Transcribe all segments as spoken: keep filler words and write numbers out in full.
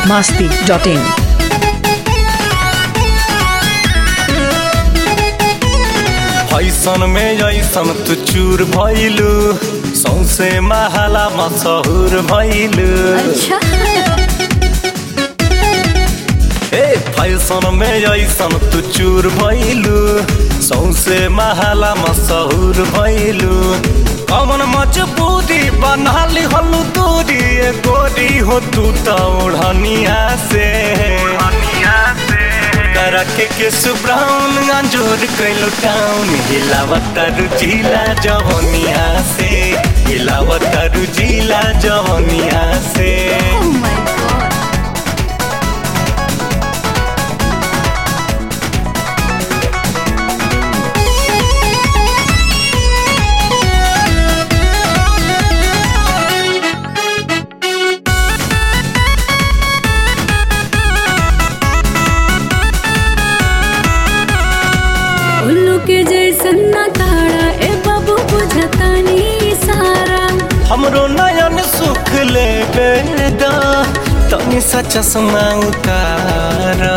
masti dot in. ऐसन में ऐसन तू चूर भइलू सौसे महला मशहूर भइलू। अच्छा ए फैशन में ऐसन तू चूर भइलू सौसे महला मशहूर भइलू। कमन मजबूरी बनाली हलू दूरी ए गोरी हो तू तो ओढ़निया से रखे के सुब्राउन अंजोर कैलो टाउन हिलावत रुजिला जवनिया से हिलावत रुजिला जवनिया से। oh my god उल्लू के जैसन ना ताड़ा ए बाबू बुझतानी सारा। हमरो नयन सुख ले बेदा तनी सा चश्मा उतारा।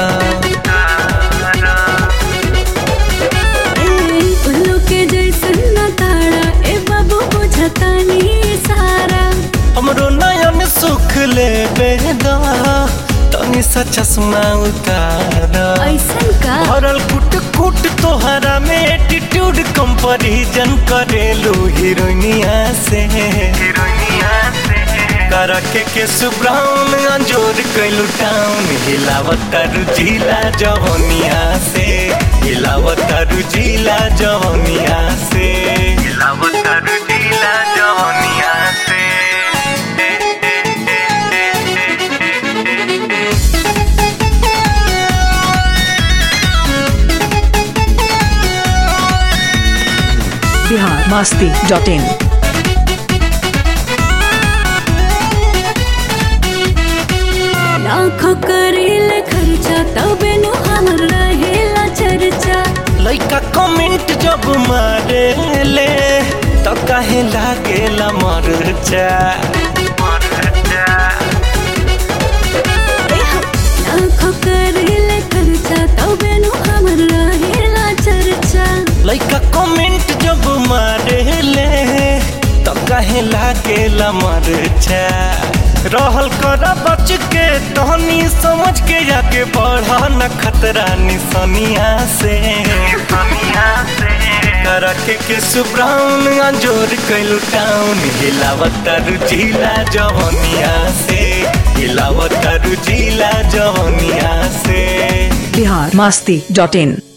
उल्लू के जैसन ना ताड़ा ए बाबू बुझतानी सारा। हमरो नयन सुख ले बेदा तनी सा चश्मा उतारा। ऐसन का भरल कुट कुट तोहरा में एटीट्यूड कंपैरिजन करेलू हीरोइनिया से करके के सुब्राउन अंजोर कैलू टाउन हिलावत रुजिला जवनिया से हिलावत रुजिला जवनिया से हिलावत रुजिला जवनिया से। Bihar masti dot in. लाखों करेले खर्चा तबे नु हमर रहेला चर्चा। लइका कमेंट जब मारे ले तो काहे लागेला मरचा लाखों करेले खर्चा तबे नु हमर रहेला चर्चा। लइका कमेंट जब मारे ले तो काहे लागेला मरचा। रहल कर बच के तहनी समझ के जाके बढ़ा न खतरा निसनिया से करके के सुब्राउन अंजोर कैलू टाउन हिलावत रुजिला जवनिया से हिलावत रुजिला जवनिया से। Bihar masti dot in.